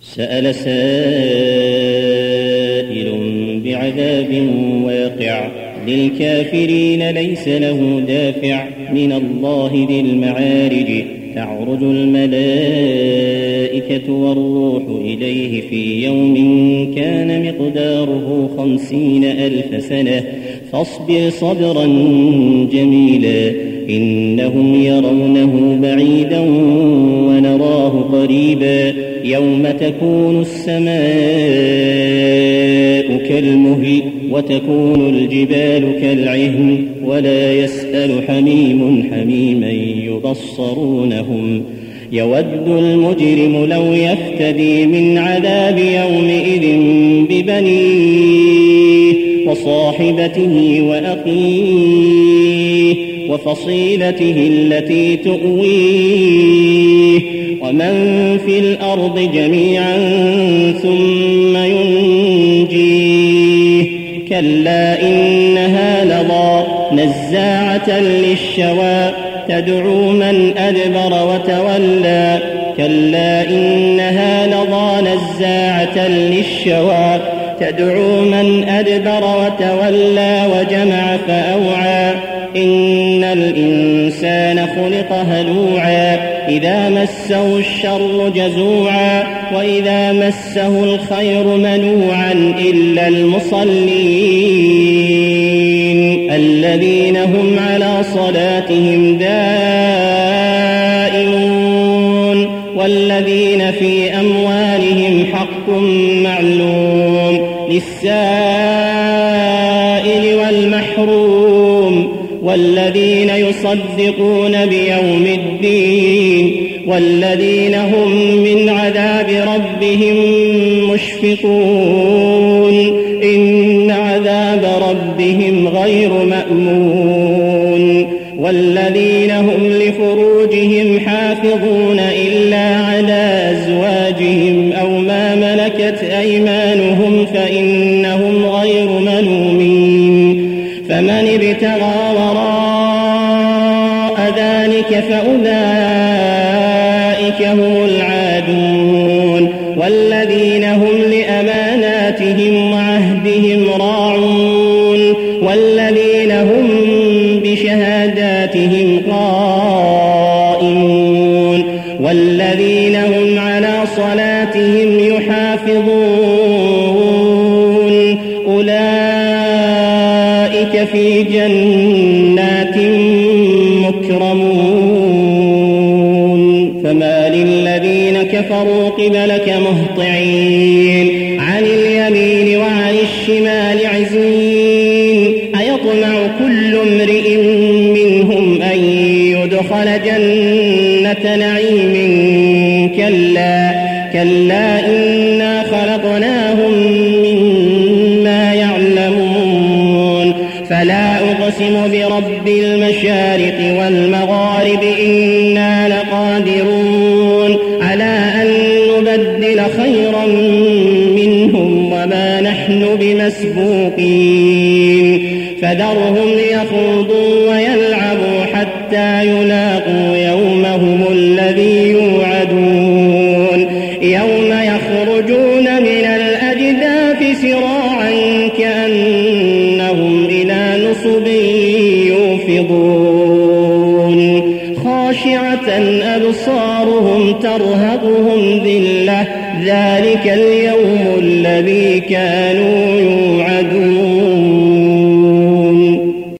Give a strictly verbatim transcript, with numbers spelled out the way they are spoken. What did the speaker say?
سأل سائل بعذاب واقع للكافرين ليس له دافع من الله ذي المعارج تعرج الملائكة والروح إليه في يوم كان مقداره خمسين ألف سنة فاصبر صبرا جميلا إنهم يرونه بعيدا ونراه قريبا يوم تكون السماء كالمهل وتكون الجبال كالعهن ولا يسأل حميم حميما يبصرونهم يود المجرم لو يفتدي من عذاب يومئذ ببنيه وصاحبته وأخيه وفصيلته التي تؤويه ومن في الأرض جميعا ثم ينجيه كلا إنها لظى نزاعة للشوى تدعو من أدبر وتولى كلا إنها لظى نزاعة للشوى تدعو من أدبر وتولى وجمع فأوعى إن الإنسان خلق هلوعا إذا مسه الشر جزوعا وإذا مسه الخير منوعا إلا المصلين الذين هم على صلاتهم دائمون والذين في أموالهم حق معلوم للسائل والمحروم والذين يصدقون بيوم الدين والذين هم من عذاب ربهم مشفقون إن عذاب ربهم غير مأمون والذين هم لفروجهم حافظون إلا على أزواجهم أو ما ملكت أيمانهم فإنهم غير ملومين فمن ابتغى وراء ذلك فأولئك هم العادون والذين هم لأماناتهم وعهدهم راعون والذين هم بشهاداتهم قائمون والذين هم على صلاتهم يحافظون أولئك في جنات مكرمون فما للذين كفروا قبلك مهطعين عن اليمين وعن الشمال عزين أيطمع كل امرئ منهم أن يدخل جنة نعيم كلا كلا إنا خلقناهم مما يعلمون فلا أقسم برب المشارق والمغارب إنا لقادرون على أن نبدل خيرا منهم وما نحن بمسبوقين فذرهم يخوضوا ويلعبوا حتى يلاقوا يومهم الذي يوعدون يوم يخرجون من الأجداث سراعا كأنهم إلى نصب يوفضون خاشعة أبصارهم ترهقهم ذلة ذلك اليوم الذي كانوا يوعدون